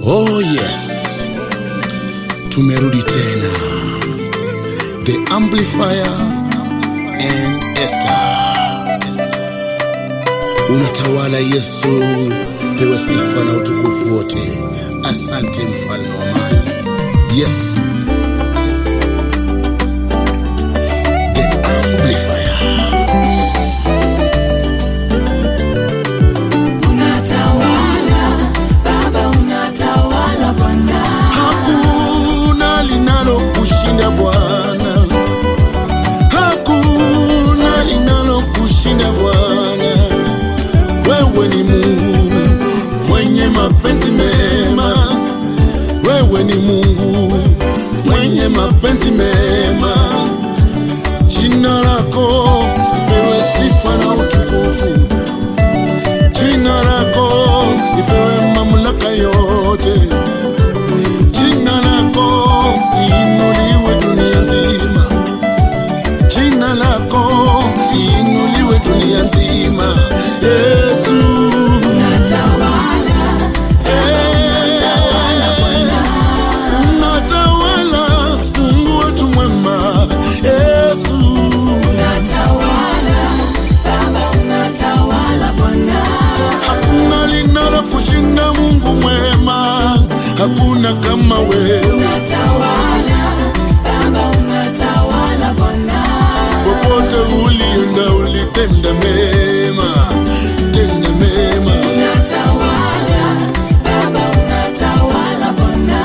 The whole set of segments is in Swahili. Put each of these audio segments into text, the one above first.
Oh yes, tumerudi tena, The Amplifier and Esther. Unatawala Yesu, pewe sifa na utukufu wote. Asante mfalme wa amani. Yes, The Amplifier. Hakuna linalo kushinda Bwana, hakuna linalo kushinda Bwana. Wewe ni Mungu mwenye mapenzi mema, wewe ni Mungu mwenye mapenzi mema. Jina lako lipewe sifa na utukufu, jina lako lipewe mamlaka yote. Jina lako liinuliwe dunia nzima, jina lako liinuliwe dunia nzima. Yesu unatawala, unatawala Bwana, unatawala Mungu wetu mwema. Yesu unatawala Baba, unatawala Bwana. Hakuna linalo kushinda Mungu mwema, hakuna kama wewe. Unatawala Baba, unatawala Bwana. Popote ulienda ulitenda mema, tenda mema. Unatawala Baba, unatawala Bwana.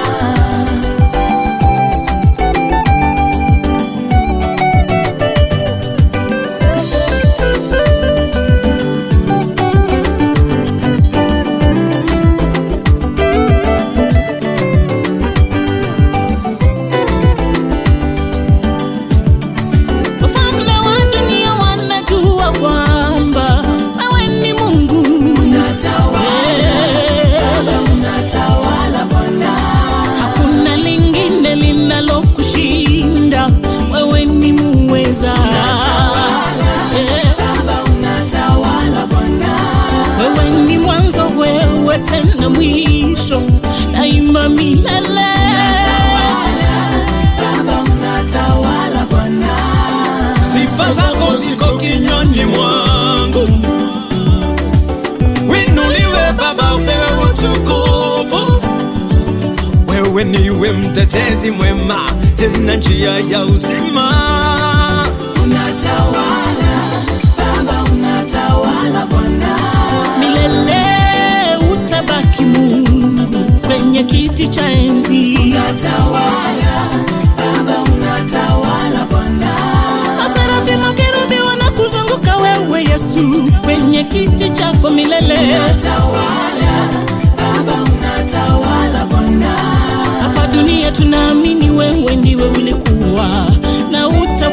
Tena mwisho daima milele. Baba, unatawala Bwana. Sifa zako ziko kinywani mwangu. Winuliwe Baba, upewe utukufu. Wewe niwe mtetezi mwema, tena njia ya uzima. Unatawala Baba, unatawala Bwana. Milele utabaki Mungu kwenye kiti cha enzi. Unatawala Baba, unatawala Bwana. Maserafi makerubi wanakuzunguka wewe Yesu, kwenye kiti chako milele. Unatawala Baba, unatawala Bwana. Hapa dunia tunaamini wewe ndiwe ulikuwa na